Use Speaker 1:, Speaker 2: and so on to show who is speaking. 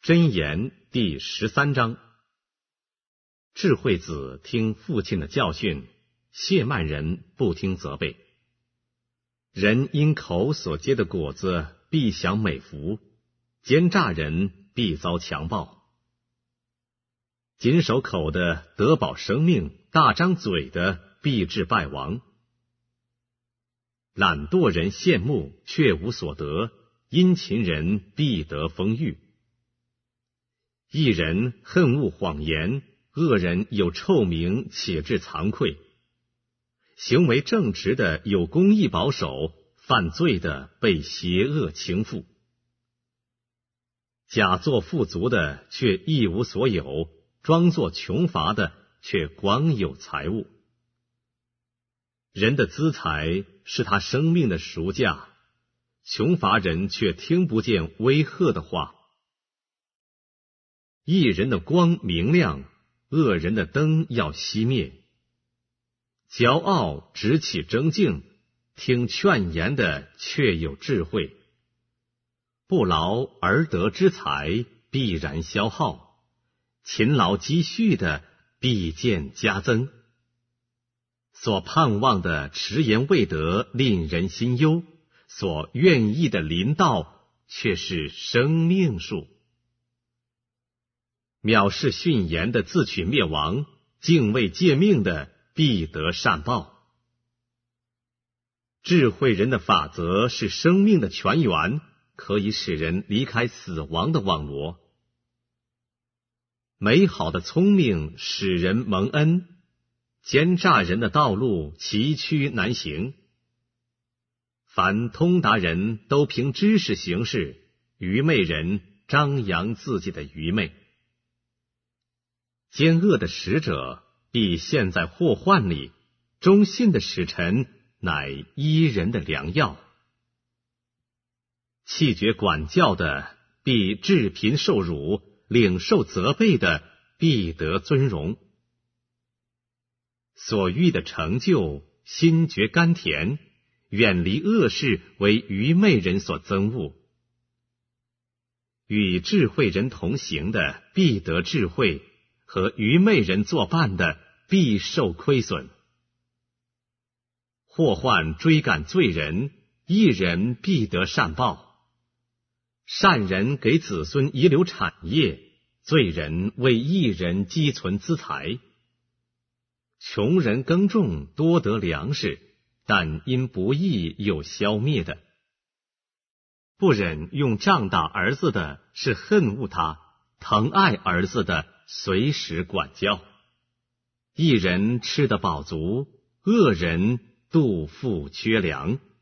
Speaker 1: 箴言第13章。智慧子听父亲的教训，亵慢人不听责备。人因口所结的果子必享美福，奸诈人必遭强暴。谨守口的得保生命，大张嘴的必致败亡。懒惰人羡慕却无所得，殷勤人必得丰裕。一人恨恶谎言，恶人有臭名且致惭愧。行为正直的有公义保守，犯罪的被邪恶倾覆。假作富足的却一无所有，装作穷乏的却光有财物。人的资财是他生命的赎价，穷乏人却听不见威吓的话。义人的光明亮，恶人的灯要熄灭。骄傲直起争竞，听劝言的却有智慧。不劳而得之财必然消耗，勤劳积蓄的必见加增。所盼望的迟延未得，令人心忧；所愿意的临到，却是生命树。藐视训言的自取灭亡，敬畏诫命的必得善报。智慧人的法则是生命的泉源，可以使人离开死亡的网罗。美好的聪明使人蒙恩，奸诈人的道路崎岖难行。凡通达人都凭知识行事，愚昧人张扬自己的愚昧。奸恶的使者必陷在祸患里，忠信的使臣乃医人的良药。弃绝管教的必致贫受辱，领受责备的必得尊荣。所欲的成就，心觉甘甜，远离恶事为愚昧人所憎恶。与智慧人同行的必得智慧，和愚昧人作伴的必受亏损。祸患追赶罪人，义人必得善报。善人给子孙遗留产业，罪人为义人积存资财。穷人耕种多得粮食，但因不义有消灭的。不忍用杖打儿子的是恨恶他，疼爱儿子的随时管教。义人吃得饱足，恶人肚腹缺粮。